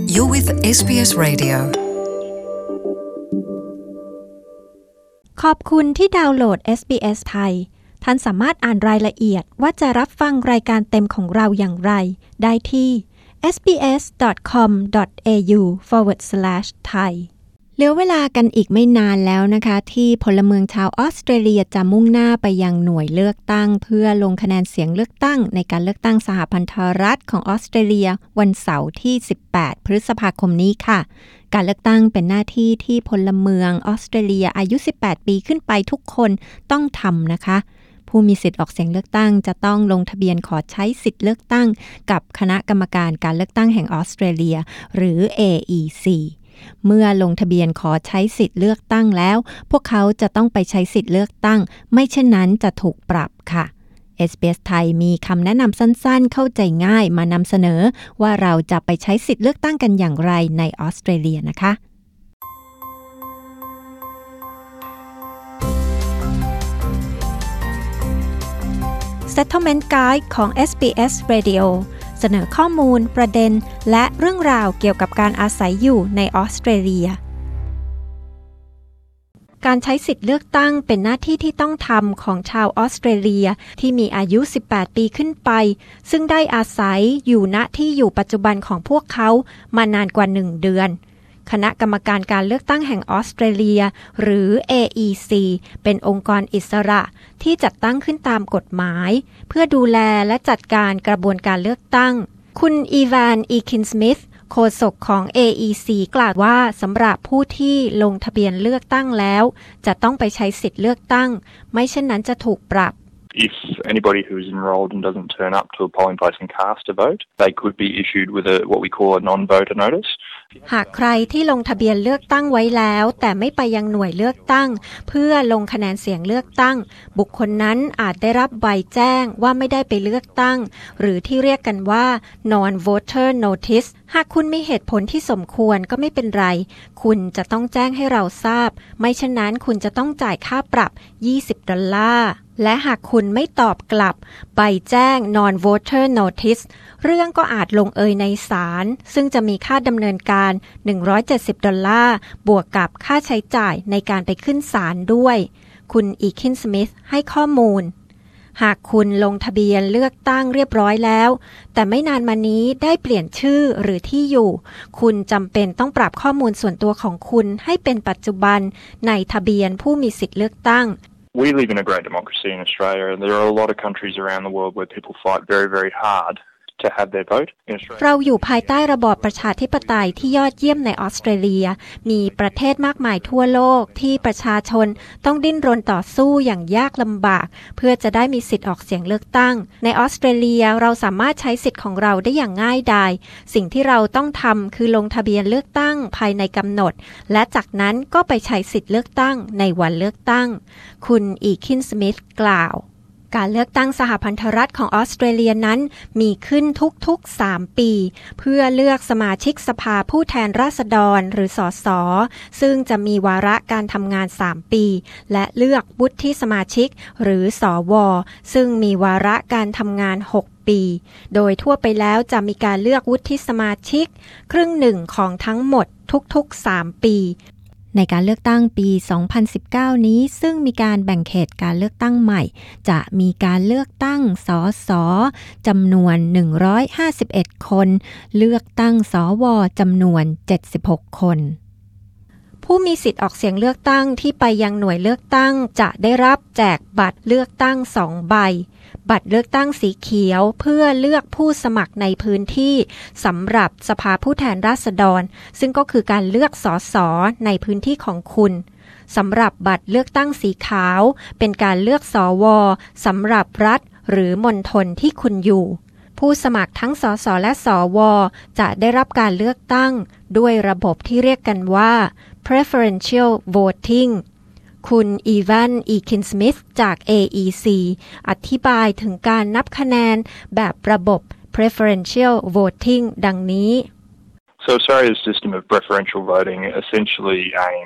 You're with SBS Radio. ขอบคุณที่ดาวน์โหลด SBS ไทยท่านสามารถอ่านรายละเอียดว่าจะรับฟังรายการเต็มของเราอย่างไรได้ที่ sbs.com.au/thai เหลือเวลากันอีกไม่นานแล้วนะคะที่พลเมืองชาวออสเตรเลียจะมุ่งหน้าไปยังหน่วยเลือกตั้งเพื่อลงคะแนนเสียงเลือกตั้งในการเลือกตั้งสหพันธรัฐของออสเตรเลียวันเสาร์ที่18พฤษภาคมนี้ค่ะการเลือกตั้งเป็นหน้าที่ที่พลเมืองออสเตรเลียอายุ18ปีขึ้นไปทุกคนต้องทำนะคะผู้มีสิทธิ์ออกเสียงเลือกตั้งจะต้องลงทะเบียนขอใช้สิทธิ์เลือกตั้งกับคณะกรรมการการเลือกตั้งแห่งออสเตรเลียหรือ AEC เมื่อลงทะเบียนขอใช้สิทธิ์เลือกตั้งแล้วพวกเขาจะต้องไปใช้สิทธิ์เลือกตั้งไม่เช่นนั้นจะถูกปรับค่ะ SBS ไทยมีคำแนะนำสั้นๆเข้าใจง่ายมานำเสนอว่าเราจะไปใช้สิทธิ์เลือกตั้งกันอย่างไรในออสเตรเลียนะคะ Settlement Guide ของ SBS Radio เสนอข้อมูลประเด็นและเรื่องราวเกี่ยวกับการอาศัยอยู่ในออสเตรเลียการใช้สิทธิ์เลือกตั้งเป็นหน้าที่ที่ต้องทำของชาวออสเตรเลียที่มีอายุ18ปีขึ้นไปซึ่งได้อาศัยอยู่ณที่อยู่ปัจจุบันของพวกเขามานานกว่า1เดือนคณะกรรมการการเลือกตั้งแห่งออสเตรเลียหรือ AEC เป็นองค์กรอิสระที่จัดตั้งขึ้นตามกฎหมายเพื่อดูแลและจัดการกระบวนการเลือกตั้งคุณอีวานอีคินสมิธโฆษกของ AEC กล่าวว่าสำหรับผู้ที่ลงทะเบียนเลือกตั้งแล้วจะต้องไปใช้สิทธิ์เลือกตั้งไม่เช่นนั้นจะถูกปรับ If anybody who is enrolled and doesn't turn up to a polling place and cast a vote, they could be issued with what we call a non-voter notice. หากใครที่ลงทะเบียนเลือกตั้งไว้แล้วแต่ไม่ไปยังหน่วยเลือกตั้งเพื่อลงคะแนนเสียงเลือกตั้งบุคคลนั้นอาจได้รับใบแจ้งว่าไม่ได้ไปเลือกตั้งหรือที่เรียกกันว่า non-voter notice หากคุณมีเหตุผลที่สมควรก็ไม่เป็นไรคุณจะต้องแจ้งให้เราทราบไม่เช่นนั้นคุณจะต้องจ่ายค่าปรับ$20และหากคุณไม่ตอบกลับใบแจ้ง non-voter notice เรื่องก็อาจลงเอยในศาลซึ่งจะมีค่าดำเนินการ$170บวกกับค่าใช้จ่ายในการไปขึ้นศาลด้วยคุณอีคินสมิธให้ข้อมูลหากคุณลงทะเบียนเลือกตั้งเรียบร้อยแล้วแต่ไม่นานมานี้ได้เปลี่ยนชื่อหรือที่อยู่คุณจำเป็นต้องปรับข้อมูลส่วนตัวของคุณให้เป็นปัจจุบันในทะเบียนผู้มีสิทธิเลือกตั้ง We live in a great democracy in Australia, and there are a lot of countries around the world where people fight very, very hard to have their vote. เราอยู่ภายใต้ระบอบประชาธิปไตยที่ยอดเยี่ยมในออสเตรเลียมีประเทศมากมายทั่วโลกที่ประชาชนต้องดิ้นรนต่อสู้อย่างยากลำบากเพื่อจะได้มีสิทธิ์ออกเสียงเลือกตั้งในออสเตรเลียเราสามารถใช้สิทธิ์ของเราได้อย่างง่ายดายสิ่งที่เราต้องทำคือลงทะเบียนเลือกตั้งภายในกำหนดและจากนั้นก็ไปใช้สิทธิ์เลือกตั้งในวันเลือกตั้งคุณอีคินสมิธกล่าวการเลือกตั้งสหพันธรัฐของออสเตรเลียนั้นมีขึ้นทุกๆ3ปีเพื่อเลือกสมาชิกสภาผู้แทนราษฎรหรือสสซึ่งจะมีวาระการทำงาน3ปีและเลือกวุฒิสมาชิกหรือสวซึ่งมีวาระการทำงาน6ปีโดยทั่วไปแล้วจะมีการเลือกวุฒิสมาชิกครึ่งหนึ่งของทั้งหมดทุกๆ3ปีในการเลือกตั้งปี 2019 นี้ซึ่งมีการแบ่งเขตการเลือกตั้งใหม่จะมีการเลือกตั้งสสจำนวน151คนเลือกตั้งสวจำนวน76คนผู้มีสิทธิ์ออกเสียงเลือกตั้งที่ไปยังหน่วยเลือกตั้งจะได้รับแจกบัตรเลือกตั้ง2ใบบัตรเลือกตั้งสีเขียวเพื่อเลือกผู้สมัครในพื้นที่สำหรับสภาผู้แทนราษฎรซึ่งก็คือการเลือกสสในพื้นที่ของคุณสำหรับบัตรเลือกตั้งสีขาวเป็นการเลือกสวสำหรับรัฐหรือมณฑลที่คุณอยู่ผู้สมัครทั้งสสและสวจะได้รับการเลือกตั้งด้วยระบบที่เรียกกันว่า preferential voting คุณอีวานอีคินสมิธจาก AEC อธิบายถึงการนับคะแนนแบบระบบ preferential voting ดังนี้ So Australia's system of preferential voting essentially aims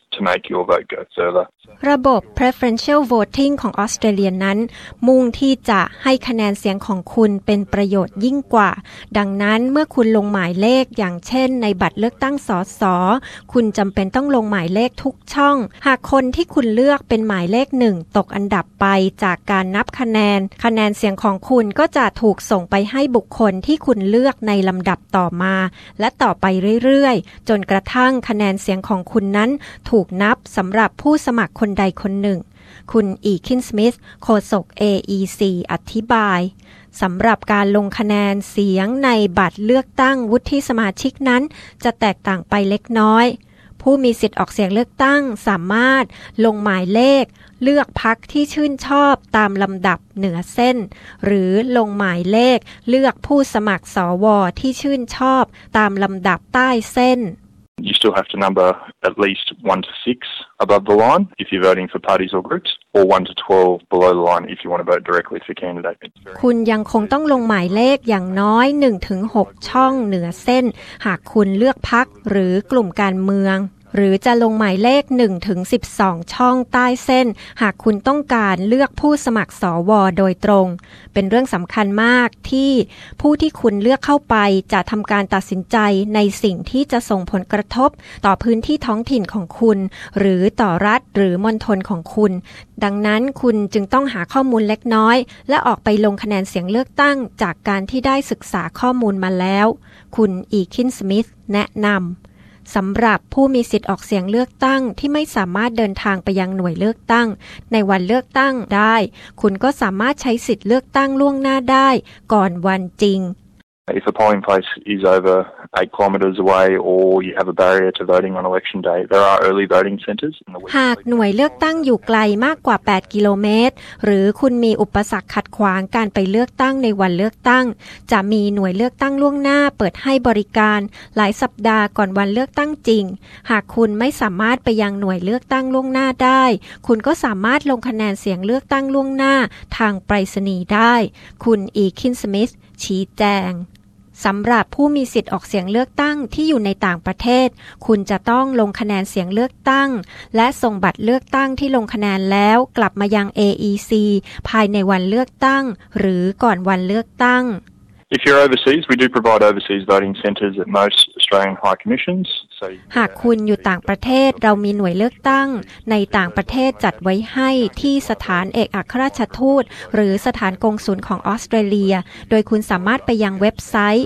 to make your vote go further. ระบบ preferential voting ของออสเตรเลียนั้นมุ่งที่จะให้คะแนนเสียงของคุณเป็นประโยชน์ยิ่งกว่าดังนั้นเมื่อคุณลงหมายเลขอย่างเช่นในบัตรเลือกตั้งสสคุณจำเป็นต้องลงหมายเลขทุกช่องหากคนที่คุณเลือกเป็นหมายเลข1ตกอันดับไปจากการนับคะแนนเสียงของคุณก็จะถูกส่งไปให้บุคคลที่คุณเลือกในลำดับต่อมาและต่อไปเรื่อยๆจนกระทั่งคะแนนเสียงของคุณนั้นถูกนับสำหรับผู้สมัครคนใดคนหนึ่งคุณอีคินสมิธโฆษก AEC อธิบายสำหรับการลงคะแนนเสียงในบัตรเลือกตั้งวุฒิสมาชิกนั้นจะแตกต่างไปเล็กน้อยผู้มีสิทธิ์ออกเสียงเลือกตั้งสามารถลงหมายเลขเลือกพรรคที่ชื่นชอบตามลำดับเหนือเส้นหรือลงหมายเลขเลือกผู้สมัครสวที่ชื่นชอบตามลำดับใต้เส้น You still have to number at least 1 to 6 above the line if you're voting for parties or groups, or 1 to 12 below the line if you want to vote directly for candidates. คุณยังคงต้องลงหมายเลขอย่างน้อย 1-6 ช่องเหนือเส้นหากคุณเลือกพรรคหรือกลุ่มการเมืองหรือจะลงหมายเลข 1-12 ช่องใต้เส้นหากคุณต้องการเลือกผู้สมัครสวโดยตรงเป็นเรื่องสำคัญมากที่ผู้ที่คุณเลือกเข้าไปจะทำการตัดสินใจในสิ่งที่จะส่งผลกระทบต่อพื้นที่ท้องถิ่นของคุณหรือต่อรัฐหรือมณฑลของคุณดังนั้นคุณจึงต้องหาข้อมูลเล็กน้อยและออกไปลงคะแนนเสียงเลือกตั้งจากการที่ได้ศึกษาข้อมูลมาแล้วคุณอีคินสมิธแนะนำสำหรับผู้มีสิทธิ์ออกเสียงเลือกตั้งที่ไม่สามารถเดินทางไปยังหน่วยเลือกตั้งในวันเลือกตั้งได้คุณก็สามารถใช้สิทธิ์เลือกตั้งล่วงหน้าได้ก่อนวันจริง If a polling place is over 8 kilometres away or you have a barrier to voting on election day, there are early voting centres in the week. หากหน่วยเลือกตั้งอยู่ไกลมากกว่า8กิโลเมตรหรือคุณมีอุปสรรคขัดขวางการไปเลือกตั้งในวันเลือกตั้งจะมีหน่วยเลือกตั้งล่วงหน้าเปิดให้บริการหลายสัปดาห์ก่อนวันเลือกตั้งจริงหากคุณไม่สามารถไปยังหน่วยเลือกตั้งล่วงหน้าได้คุณก็สามารถลงคะแนนเสียงเลือกตั้งล่วงหน้าทางไปรษณีย์ได้คุณอีคินสมิธชี้แจงสำหรับผู้มีสิทธิ์ออกเสียงเลือกตั้งที่อยู่ในต่างประเทศคุณจะต้องลงคะแนนเสียงเลือกตั้งและส่งบัตรเลือกตั้งที่ลงคะแนนแล้วกลับมายัง AEC ภายในวันเลือกตั้งหรือก่อนวันเลือกตั้ง If you're overseas, we do provide overseas voting centres at most Australian High Commissions. หากคุณอยู่ต่างประเทศเรามีหน่วยเลือกตั้งในต่างประเทศจัดไว้ให้ที่สถานเอกอัครราชทูตหรือสถานกงสุลของออสเตรเลียโดยคุณสามารถไปยังเว็บไซต์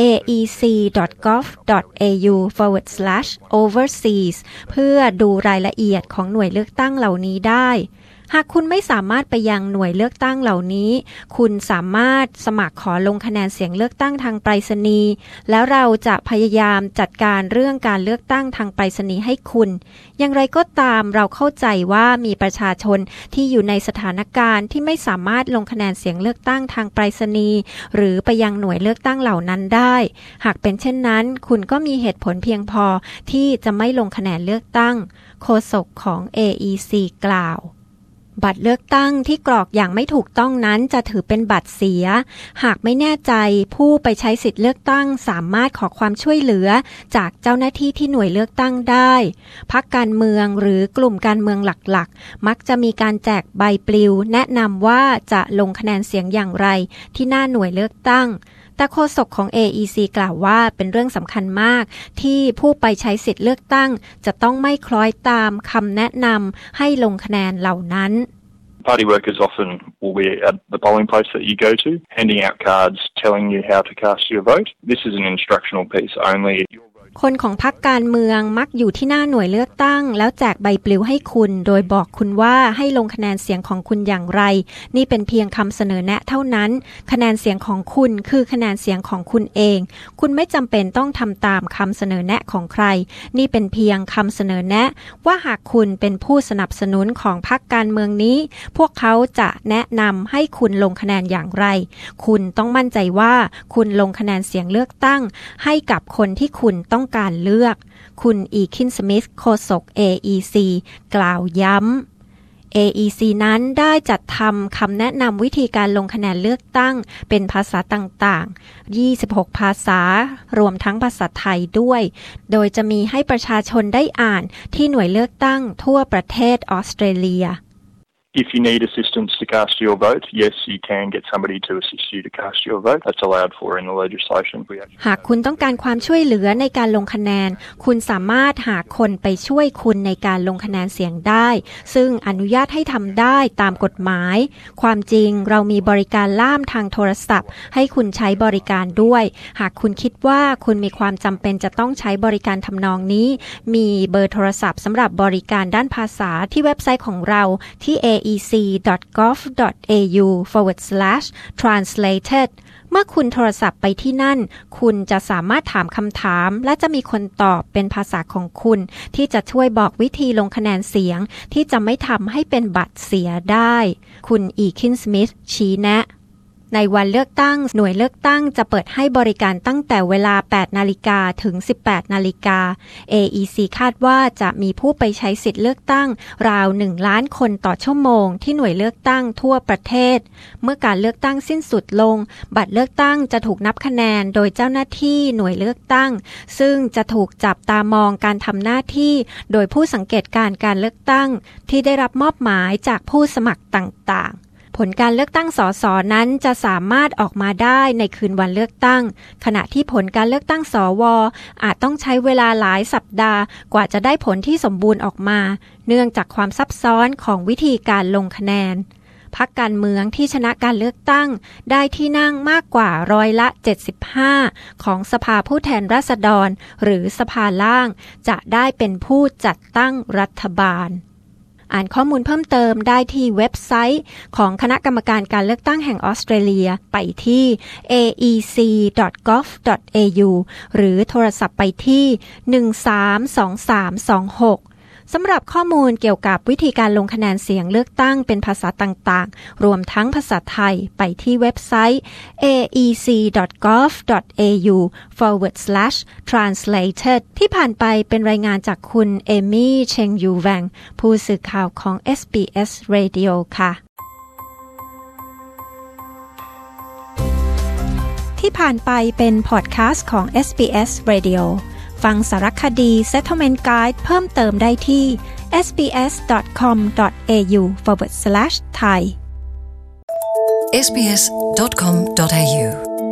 aec.gov.au/overseas เพื่อดูรายละเอียดของหน่วยเลือกตั้งเหล่านี้ได้หากคุณไม่สามารถไปยังหน่วยเลือกตั้งเหล่านี้คุณสามารถสมัครขอลงคะแนนเสียงเลือกตั้งทางไปรษณีย์แล้วเราจะพยายามจัดการเรื่องการเลือกตั้งทางไปรษณีย์ให้คุณอย่างไรก็ตามเราเข้าใจว่ามีประชาชนที่อยู่ในสถานการณ์ที่ไม่สามารถลงคะแนนเสียงเลือกตั้งทางไปรษณีย์หรือไปยังหน่วยเลือกตั้งเหล่านั้นได้หากเป็นเช่นนั้นคุณก็มีเหตุผลเพียงพอที่จะไม่ลงคะแนนเลือกตั้งโฆษกของ AEC กล่าวบัตรเลือกตั้งที่กรอกอย่างไม่ถูกต้องนั้นจะถือเป็นบัตรเสียหากไม่แน่ใจผู้ไปใช้สิทธิ์เลือกตั้งสามารถขอความช่วยเหลือจากเจ้าหน้าที่ที่หน่วยเลือกตั้งได้พรรคการเมืองหรือกลุ่มการเมืองหลักๆมักจะมีการแจกใบปลิวแนะนำว่าจะลงคะแนนเสียงอย่างไรที่หน้าหน่วยเลือกตั้งแต่โฆษกของ AEC กล่าวว่าเป็นเรื่องสำคัญมากที่ผู้ไปใช้สิทธิ์เลือกตั้งจะต้องไม่คล้อยตามคำแนะนำให้ลงคะแนนเหล่านั้น Party workers often will be at the polling place that you go to, handing out cards telling you how to cast your vote. This is an instructional piece only. คนของพรรคการเมืองมักอยู่ที่หน้าหน่วยเลือกตั้งแล้วแจกใบปลิวให้คุณโดยบอกคุณว่าให้ลงคะแนนเสียงของคุณอย่างไรนี่เป็นเพียงคำเสนอแนะเท่านั้นคะแนนเสียงของคุณคือคะแนนเสียงของคุณเองคุณไม่จำเป็นต้องทำตามคำเสนอแนะของใครนี่เป็นเพียงคำเสนอแนะว่าหากคุณเป็นผู้สนับสนุนของพรรคการเมืองนี้พวกเขาจะแนะนำให้คุณลงคะแนนอย่างไรคุณต้องมั่นใจว่าคุณลงคะแนนเสียงเลือกตั้งให้กับคนที่คุณต้องการเลือกคุณอีคินสมิธโฆษก AEC กล่าวย้ AEC นั้นได้จัดทำคำแนะนำวิธีการลงคะแนนเลือกตั้งเป็นภาษาต่างๆ26ภาษารวมทั้งภาษาไทยด้วยโดยจะมีให้ประชาชนได้อ่านที่หน่วยเลือกตั้งทั่วประเทศออสเตรเลีย If you need assistance to cast your vote, yes, you can get somebody to assist you to cast your vote. That's allowed for in the legislation. หากคุณต้องการความช่วยเหลือในการลงคะแนนคุณสามารถหาคนไปช่วยคุณในการลงคะแนนเสียงได้ซึ่งอนุญาตให้ทำได้ตามกฎหมายความจริงเรามีบริการล่ามทางโทรศัพท์ให้คุณใช้บริการด้วยหากคุณคิดว่าคุณมีความจำเป็นจะต้องใช้บริการทำนองนี้มีเบอร์โทรศัพท์สำหรับบริการด้านภาษาที่เว็บไซต์ของเราที่aec.gov.au/translated เมื่อคุณโทรศัพท์ไปที่นั่นคุณจะสามารถถามคำถามและจะมีคนตอบเป็นภาษาของคุณที่จะช่วยบอกวิธีลงคะแนนเสียงที่จะไม่ทำให้เป็นบัตรเสียได้คุณอีคินสมิธชี้แนะในวันเลือกตั้งหน่วยเลือกตั้งจะเปิดให้บริการตั้งแต่เวลา 8 นาฬิกาถึง 18 นาฬิกา AEC คาดว่าจะมีผู้ไปใช้สิทธิ์เลือกตั้งราว 1 ล้านคนต่อชั่วโมงที่หน่วยเลือกตั้งทั่วประเทศเมื่อการเลือกตั้งสิ้นสุดลงบัตรเลือกตั้งจะถูกนับคะแนนโดยเจ้าหน้าที่หน่วยเลือกตั้งซึ่งจะถูกจับตามองการทำหน้าที่โดยผู้สังเกตการเลือกตั้งที่ได้รับมอบหมายจากผู้สมัครต่างๆผลการเลือกตั้งสสนั้นจะสามารถออกมาได้ในคืนวันเลือกตั้งขณะที่ผลการเลือกตั้งสวอาจต้องใช้เวลาหลายสัปดาห์กว่าจะได้ผลที่สมบูรณ์ออกมาเนื่องจากความซับซ้อนของวิธีการลงคะแนนพรรคการเมืองที่ชนะการเลือกตั้งได้ที่นั่งมากกว่า75%ของสภาผู้แทนราษฎรหรือสภาล่างจะได้เป็นผู้จัดตั้งรัฐบาลอ่านข้อมูลเพิ่มเติมได้ที่เว็บไซต์ของคณะกรรมการการเลือกตั้งแห่งออสเตรเลียไปที่ aec.gov.au หรือโทรศัพท์ไปที่132326สำหรับข้อมูลเกี่ยวกับวิธีการลงคะแนนเสียงเลือกตั้งเป็นภาษาต่างๆรวมทั้งภาษาไทยไปที่เว็บไซต์ aec.gov.au/translated ที่ผ่านไปเป็นรายงานจากคุณเอมี่เชงยูแวงผู้สื่อข่าวของ SBS Radio ค่ะที่ผ่านไปเป็นพอดแคสต์ของ SBS Radioฟังสารคดี Settlement Guide เพิ่มเติมได้ที่ sbs.com.au/thai sbs.com.au